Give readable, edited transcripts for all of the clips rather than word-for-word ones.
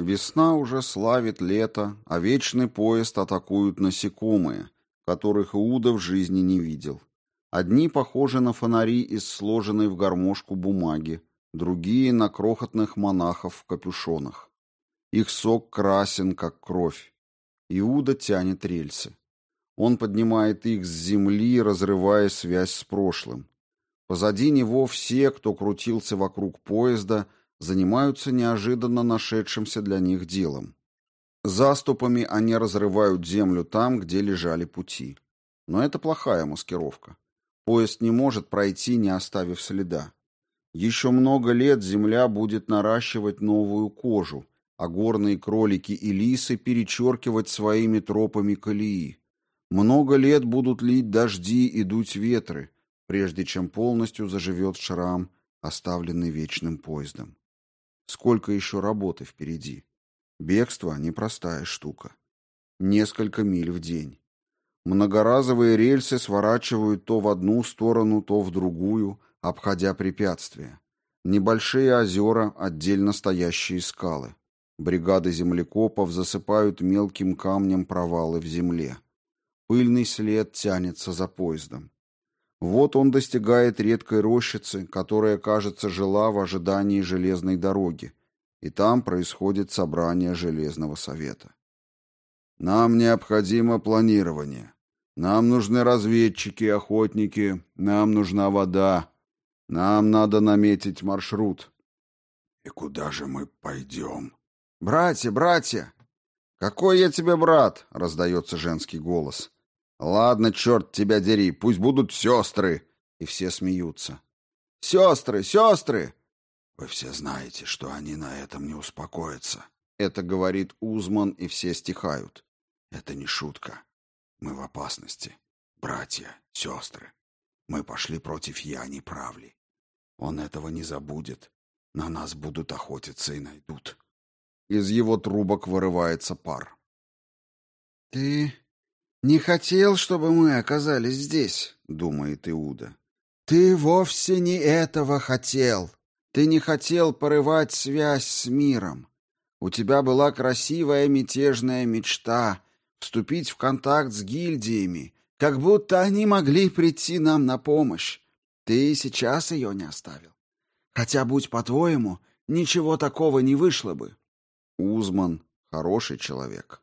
Весна уже славит лето, а вечный поезд атакуют насекомые, которых Иуда в жизни не видел. Одни похожи на фонари из сложенной в гармошку бумаги, другие — на крохотных монахов в капюшонах. Их сок красен, как кровь. Иуда тянет рельсы. Он поднимает их с земли, разрывая связь с прошлым. Позади него все, кто крутился вокруг поезда, занимаются неожиданно нашедшимся для них делом. Заступами они разрывают землю там, где лежали пути. Но это плохая маскировка. Поезд не может пройти, не оставив следа. Еще много лет земля будет наращивать новую кожу, а горные кролики и лисы перечеркивать своими тропами колеи. Много лет будут лить дожди и дуть ветры, прежде чем полностью заживет шрам, оставленный вечным поездом. Сколько еще работы впереди? Бегство — непростая штука. Несколько миль в день. Многоразовые рельсы сворачивают то в одну сторону, то в другую, обходя препятствия. Небольшие озера, отдельно стоящие скалы. Бригады землекопов засыпают мелким камнем провалы в земле. Пыльный след тянется за поездом. Вот он достигает редкой рощицы, которая, кажется, жила в ожидании железной дороги, и там происходит собрание Железного Совета. «Нам необходимо планирование. Нам нужны разведчики, охотники, нам нужна вода. Нам надо наметить маршрут». «И куда же мы пойдем?» «Братья, братья!» «Какой я тебе брат?» — раздается женский голос. «Ладно, черт тебя дери, пусть будут сестры!» И все смеются. «Сестры, сестры!» «Вы все знаете, что они на этом не успокоятся». Это говорит Узман, и все стихают. «Это не шутка. Мы в опасности. Братья, сестры. Мы пошли против Яни Правли. Он этого не забудет. На нас будут охотиться и найдут». Из его трубок вырывается пар. «Ты не хотел, чтобы мы оказались здесь?» — думает Иуда. «Ты вовсе не этого хотел. Ты не хотел порывать связь с миром. У тебя была красивая мятежная мечта — вступить в контакт с гильдиями, как будто они могли прийти нам на помощь. Ты и сейчас ее не оставил. Хотя, будь по-твоему, ничего такого не вышло бы». Узман — хороший человек.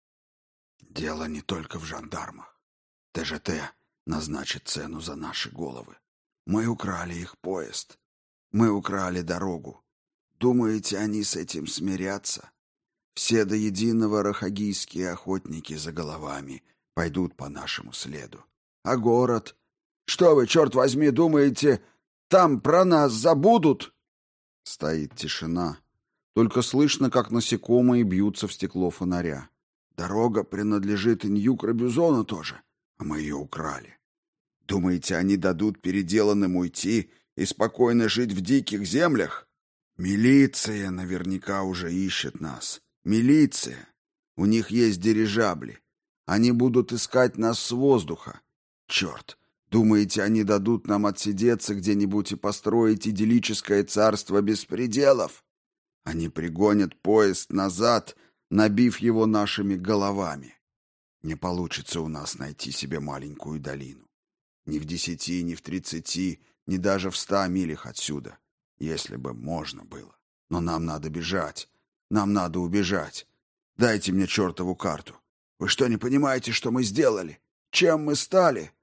«Дело не только в жандармах. ТЖТ назначит цену за наши головы. Мы украли их поезд. Мы украли дорогу. Думаете, они с этим смирятся? Все до единого рахагийские охотники за головами пойдут по нашему следу. А город? Что вы, черт возьми, думаете, там про нас забудут?» Стоит тишина. Только слышно, как насекомые бьются в стекло фонаря. «Дорога принадлежит Нью-Крабюзону тоже, а мы ее украли. Думаете, они дадут переделанным уйти и спокойно жить в диких землях? Милиция наверняка уже ищет нас. Милиция. У них есть дирижабли. Они будут искать нас с воздуха. Черт, думаете, они дадут нам отсидеться где-нибудь и построить идиллическое царство беспределов? Они пригонят поезд назад, набив его нашими головами. Не получится у нас найти себе маленькую долину. Ни в 10, ни в 30, ни даже в 100 милях отсюда. Если бы можно было. Но нам надо бежать. Нам надо убежать. Дайте мне чертову карту. Вы что, не понимаете, что мы сделали? Чем мы стали?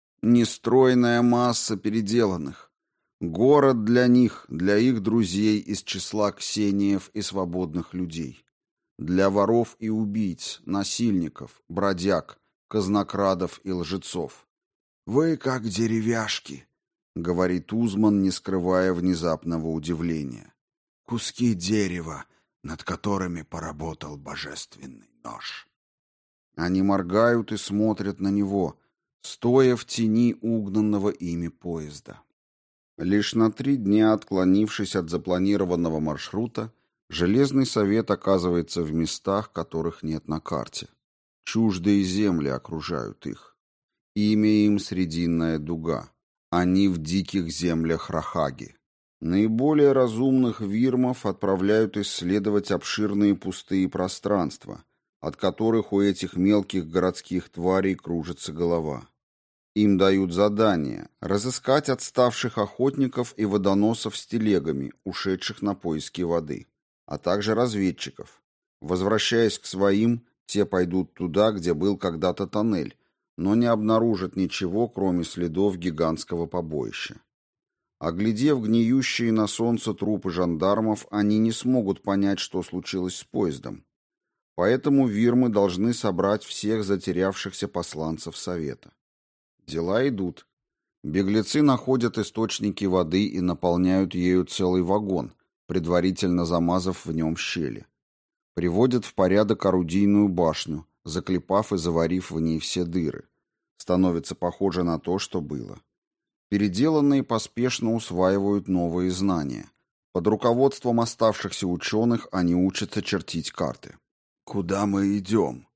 Нестройная масса переделанных. Город для них, для их друзей из числа ксениев и свободных людей. Для воров и убийц, насильников, бродяг, казнокрадов и лжецов. «Вы как деревяшки», — говорит Узман, не скрывая внезапного удивления. «Куски дерева, над которыми поработал божественный нож». Они моргают и смотрят на него, стоя в тени угнанного ими поезда. Лишь на 3 дня, отклонившись от запланированного маршрута, Железный Совет оказывается в местах, которых нет на карте. Чуждые земли окружают их. Имя им Срединная дуга. Они в диких землях Рахаги. Наиболее разумных вирмов отправляют исследовать обширные пустые пространства, от которых у этих мелких городских тварей кружится голова. Им дают задание разыскать отставших охотников и водоносов с телегами, ушедших на поиски воды, а также разведчиков. Возвращаясь к своим, те пойдут туда, где был когда-то тоннель, но не обнаружат ничего, кроме следов гигантского побоища. Оглядев гниющие на солнце трупы жандармов, они не смогут понять, что случилось с поездом. Поэтому вирмы должны собрать всех затерявшихся посланцев Совета. Дела идут. Беглецы находят источники воды и наполняют ею целый вагон, предварительно замазав в нем щели. Приводят в порядок орудийную башню, заклепав и заварив в ней все дыры. Становится похоже на то, что было. Переделанные поспешно усваивают новые знания. Под руководством оставшихся ученых они учатся чертить карты. Куда мы идем?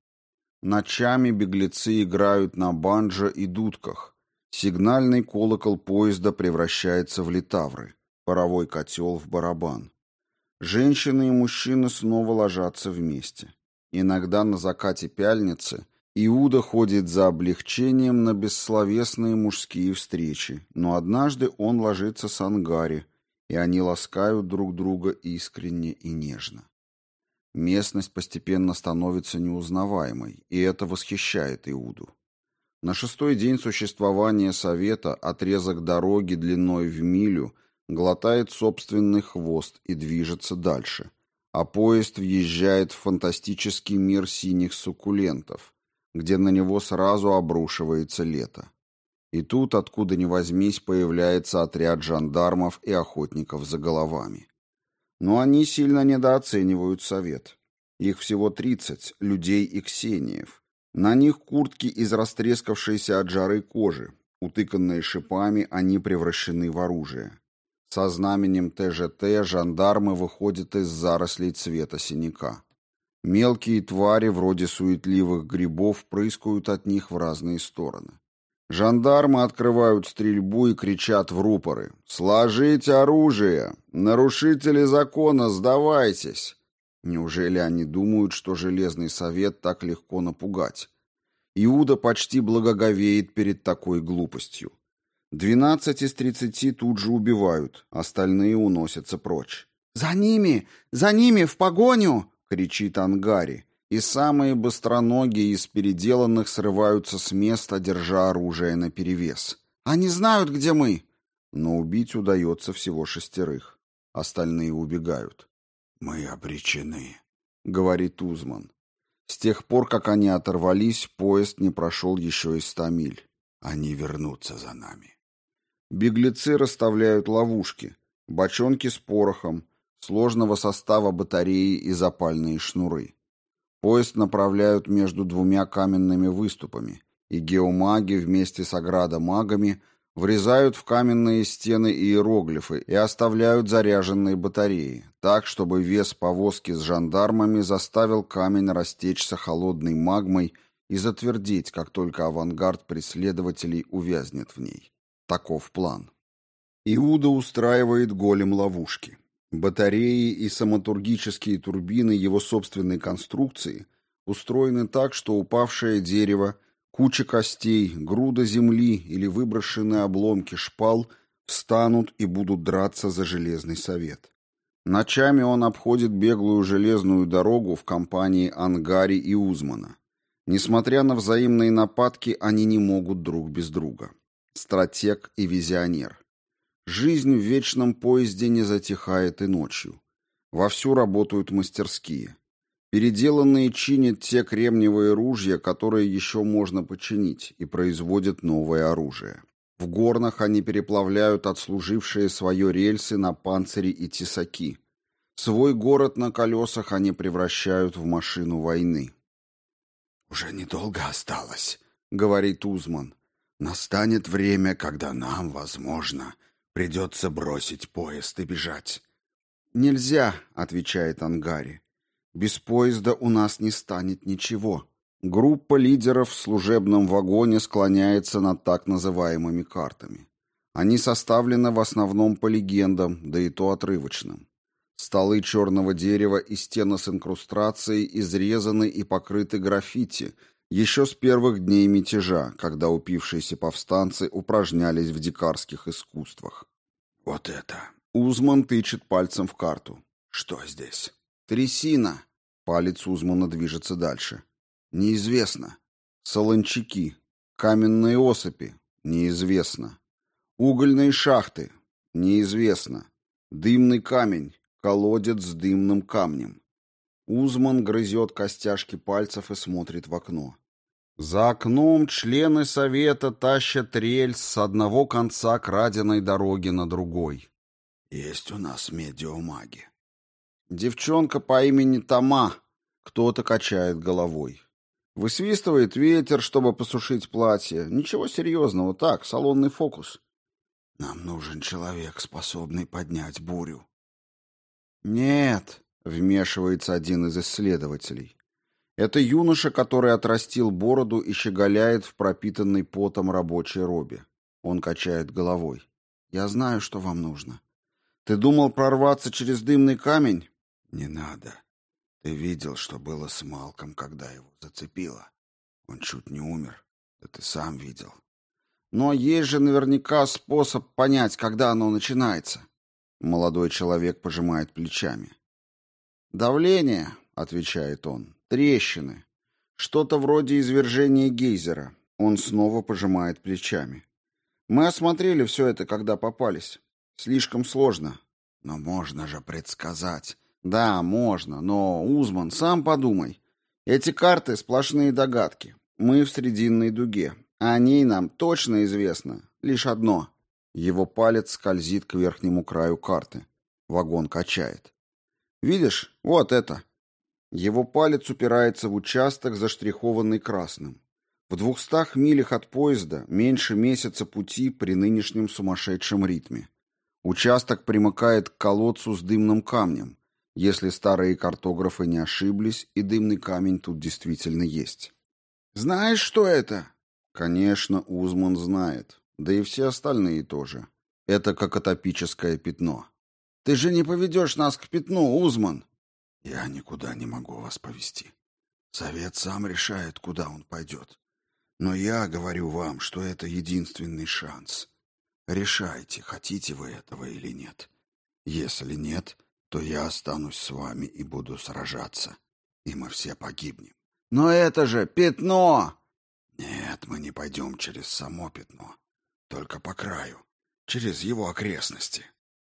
Ночами беглецы играют на банджо и дудках. Сигнальный колокол поезда превращается в литавры, паровой котел в барабан. Женщины и мужчины снова ложатся вместе. Иногда на закате пяльницы Иуда ходит за облегчением на бессловесные мужские встречи, но однажды он ложится с Ангари, и они ласкают друг друга искренне и нежно. Местность постепенно становится неузнаваемой, и это восхищает Иуду. На 6-й день существования Совета отрезок дороги длиной в милю глотает собственный хвост и движется дальше, а поезд въезжает в фантастический мир синих суккулентов, где на него сразу обрушивается лето. И тут, откуда ни возьмись, появляется отряд жандармов и охотников за головами. Но они сильно недооценивают Совет. Их всего 30, людей и ксениев. На них куртки из растрескавшейся от жары кожи. Утыканные шипами, они превращены в оружие. Со знаменем ТЖТ жандармы выходят из зарослей цвета синяка. Мелкие твари, вроде суетливых грибов, прыскают от них в разные стороны. Жандармы открывают стрельбу и кричат в рупоры: «Сложите оружие! Нарушители закона, сдавайтесь!» Неужели они думают, что Железный Совет так легко напугать? Иуда почти благоговеет перед такой глупостью. 12 из 30 тут же убивают, остальные уносятся прочь. «За ними! За ними! В погоню!» — кричит Ангари. И самые быстроногие из переделанных срываются с места, держа оружие наперевес. «Они знают, где мы!» Но убить удается всего 6. Остальные убегают. «Мы обречены», — говорит Узман. С тех пор, как они оторвались, поезд не прошел еще и 100 миль. Они вернутся за нами. Беглецы расставляют ловушки, бочонки с порохом, сложного состава батареи и запальные шнуры. Поезд направляют между 2 каменными выступами, и геомаги вместе с аградомагами врезают в каменные стены иероглифы и оставляют заряженные батареи, так, чтобы вес повозки с жандармами заставил камень растечься холодной магмой и затвердеть, как только авангард преследователей увязнет в ней. Таков план. Иуда устраивает голем ловушки. Батареи и самотургические турбины его собственной конструкции устроены так, что упавшее дерево, куча костей, груда земли или выброшенные обломки шпал встанут и будут драться за Железный Совет. Ночами он обходит беглую железную дорогу в компании Ангари и Узмана. Несмотря на взаимные нападки, они не могут друг без друга. Стратег и визионер. Жизнь в вечном поезде не затихает и ночью. Вовсю работают мастерские. Переделанные чинят те кремниевые ружья, которые еще можно починить, и производят новое оружие. В горнах они переплавляют отслужившие свое рельсы на панцири и тесаки. Свой город на колесах они превращают в машину войны. «Уже недолго осталось», — говорит Узман. «Настанет время, когда нам, возможно, придется бросить поезд и бежать». «Нельзя», — отвечает Ангари. «Без поезда у нас не станет ничего». Группа лидеров в служебном вагоне склоняется над так называемыми картами. Они составлены в основном по легендам, да и то отрывочным. Столы черного дерева и стены с инкрустацией изрезаны и покрыты граффити еще с первых дней мятежа, когда упившиеся повстанцы упражнялись в дикарских искусствах. «Вот это!» Узман тычет пальцем в карту. «Что здесь?» «Трясина!» Палец Узмана движется дальше. «Неизвестно. Солончаки. Каменные осыпи. Неизвестно. Угольные шахты. Неизвестно. Дымный камень. Колодец с дымным камнем». Узман грызет костяшки пальцев и смотрит в окно. За окном члены совета тащат рельс с одного конца краденой дороги на другой. «Есть у нас медиумаги». Девчонка по имени Тома. Кто-то качает головой. Высвистывает ветер, чтобы посушить платье. Ничего серьезного, так, салонный фокус. «Нам нужен человек, способный поднять бурю». «Нет», — вмешивается один из исследователей. Это юноша, который отрастил бороду и щеголяет в пропитанной потом рабочей робе. Он качает головой. «Я знаю, что вам нужно. Ты думал прорваться через дымный камень?» «Не надо. Ты видел, что было с Малком, когда его зацепило? Он чуть не умер. Да ты сам видел». «Но есть же наверняка способ понять, когда оно начинается». Молодой человек пожимает плечами. «Давление», — отвечает он, — «трещины. Что-то вроде извержения гейзера». Он снова пожимает плечами. «Мы осмотрели все это, когда попались. Слишком сложно». «Но можно же предсказать». «Да, можно, но, Узман, сам подумай. Эти карты — сплошные догадки. Мы в Срединной дуге. О ней нам точно известно лишь одно». Его палец скользит к верхнему краю карты. Вагон качает. «Видишь, вот это». Его палец упирается в участок, заштрихованный красным. В 200 милях от поезда меньше месяца пути при нынешнем сумасшедшем ритме. Участок примыкает к колодцу с дымным камнем, если старые картографы не ошиблись, и дымный камень тут действительно есть. «Знаешь, что это?» Конечно, Узман знает, да и все остальные тоже. Это какотопическое пятно. «Ты же не поведешь нас к пятну, Узман!» «Я никуда не могу вас повести. Совет сам решает, куда он пойдет. Но я говорю вам, что это единственный шанс. Решайте, хотите вы этого или нет. Если нет, то я останусь с вами и буду сражаться, и мы все погибнем». «Но это же пятно!» «Нет, мы не пойдем через само пятно, только по краю, через его окрестности».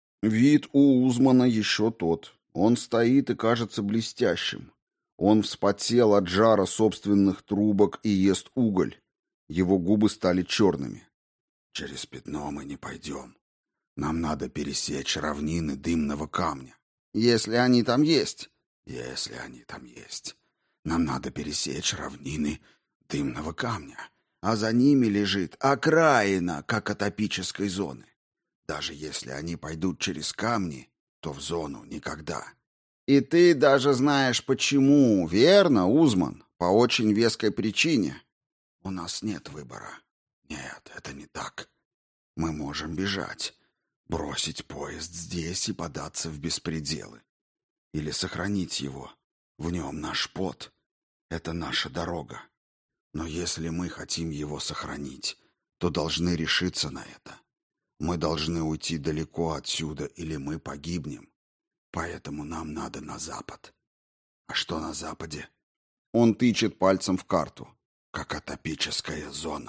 Вид у Узмана еще тот. Он стоит и кажется блестящим. Он вспотел от жара собственных трубок и ест уголь. Его губы стали черными. «Через пятно мы не пойдем. Нам надо пересечь равнины дымного камня». «Если они там есть». «Если они там есть. Нам надо пересечь равнины дымного камня, а за ними лежит окраина какотопической зоны. Даже если они пойдут через камни, то в зону никогда». «И ты даже знаешь почему, верно, Узман? По очень веской причине». «У нас нет выбора. Нет, это не так. Мы можем бежать, бросить поезд здесь и податься в беспределы. Или сохранить его. В нем наш пот. Это наша дорога. Но если мы хотим его сохранить, то должны решиться на это. Мы должны уйти далеко отсюда, или мы погибнем. Поэтому нам надо на запад». «А что на западе?» Он тычет пальцем в карту. «Какотопическая зона.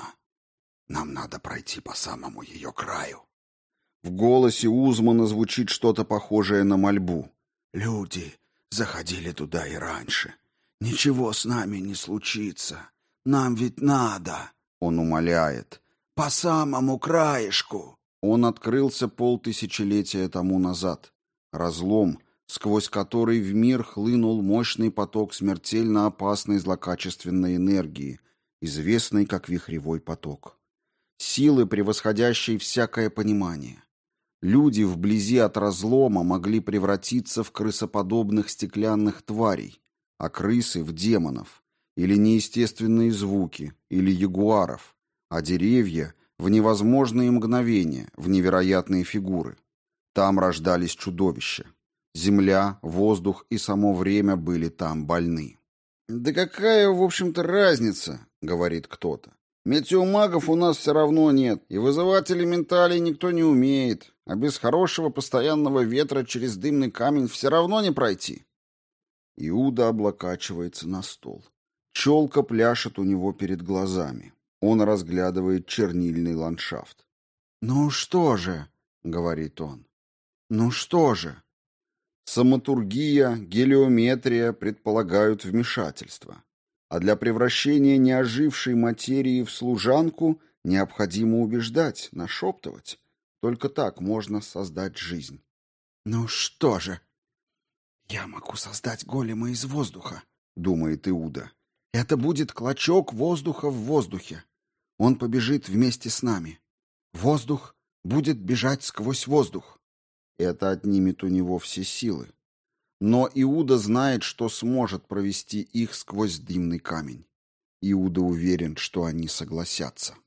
Нам надо пройти по самому ее краю». В голосе Узмана звучит что-то похожее на мольбу. «Люди заходили туда и раньше. Ничего с нами не случится. Нам ведь надо». Он умоляет. «По самому краешку». Он открылся полтысячелетия тому назад. Разлом, сквозь который в мир хлынул мощный поток смертельно опасной злокачественной энергии, известный как вихревой поток. Силы, превосходящие всякое понимание. Люди вблизи от разлома могли превратиться в крысоподобных стеклянных тварей, а крысы — в демонов, или неестественные звуки, или ягуаров, а деревья — в невозможные мгновения, в невероятные фигуры. Там рождались чудовища. Земля, воздух и само время были там больны. «Да какая, в общем-то, разница?» — говорит кто-то. «Метеомагов у нас все равно нет, и вызывать элементалей никто не умеет, а без хорошего постоянного ветра через дымный камень все равно не пройти». Иуда облокачивается на стол. Челка пляшет у него перед глазами. Он разглядывает чернильный ландшафт. «Ну что же?» — говорит он. «Ну что же?» Самотургия, гелиометрия предполагают вмешательство. А для превращения неожившей материи в служанку необходимо убеждать, нашептывать. Только так можно создать жизнь. «Ну что же?» «Я могу создать голема из воздуха», — думает Иуда. «Это будет клочок воздуха в воздухе. Он побежит вместе с нами. Воздух будет бежать сквозь воздух. Это отнимет у него все силы. Но Иуда знает, что сможет провести их сквозь дымный камень. Иуда уверен, что они согласятся.